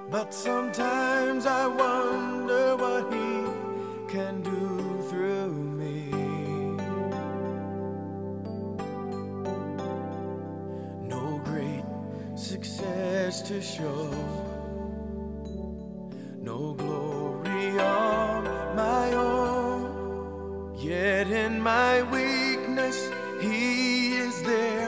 But sometimes I wonder what he can do through me. No great success to show, no glory of my own. Yet in my weakness, he is there